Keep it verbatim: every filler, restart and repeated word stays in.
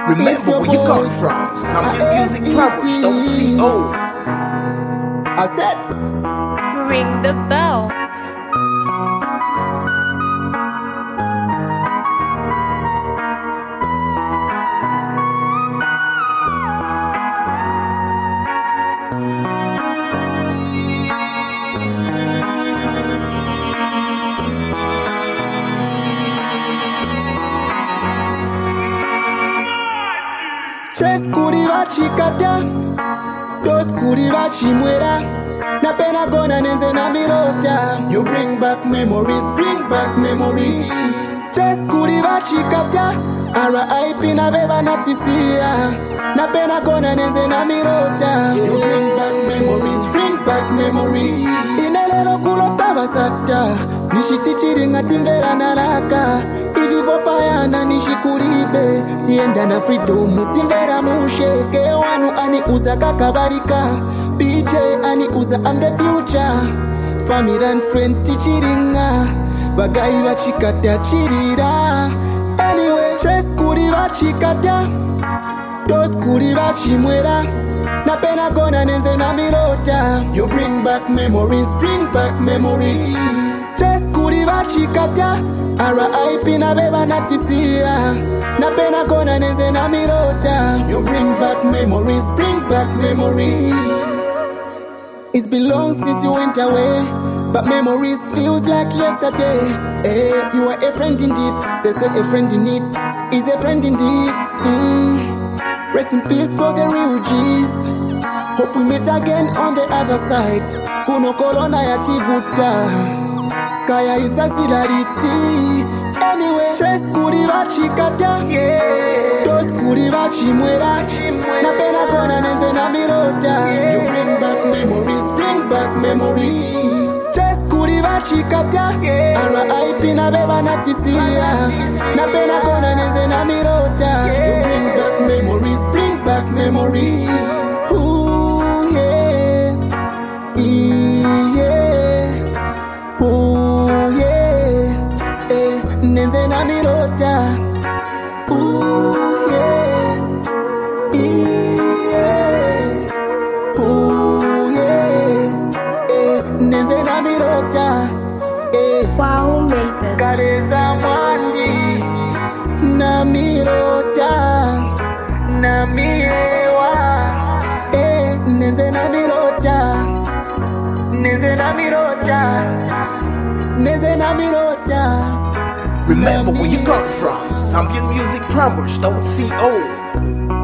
Remember where you come from. Zambian Music Plumbers, don't see old. I said, Ring the bell. Tres kuri vachikata, dos kuri vachimwera. Napenda gona nenze na mirota. You bring back memories, bring back memories. Tres kuri vachikata, R I P na beba natisia. Napenda gona nenze na mirota. You bring back memories, bring back memories. Inelelo kulota basata, nishitichiri ngatimvera naraka. Ivivo payana nishikuribe, tienda na freedom timvera musheke. Wanu ani uza kakabarika, B J ani uza I'm the future. Family and friend tichiringa, bagai vachikata chirira. Anyway, tres kuri vachikata, dos kuri vachimwera. Napenda gona nenze na mirota. You bring back memories, bring back memories. Tres kuri vachikata, R I P na beba natisia. Napenda gona nenze na mirota. You bring back memories, bring back memories. It's been long since you went away, but memories feels like yesterday. Hey, you are a friend indeed. They said a friend in need is a friend indeed. Mm. Rest in peace to the real G's. Hope we meet again on the other side. Kuno kolona ya tivuta, kaya isa silariti. Anyway, tres kuri vachikata, dos kuri vachimwera. Napenda gona nenze na mirota. You bring back memories, bring back memories. Tres kuri vachikata, R I P na beba natisia. Napenda gona nenze na mirota. You bring back memories, bring back memories. Ooh yeah, yeah, ooh yeah, eh, nenze na mirota. Ooh yeah, yeah, ooh yeah, eh, nenze na mirota. Eh, Wow, made this. Kareza mwandi na mirota na mirewa. Eh, nenze na mirota, nenze na mirota, nenze na mirota. Remember where you come from. Zambian Music Plumbers, don't see old.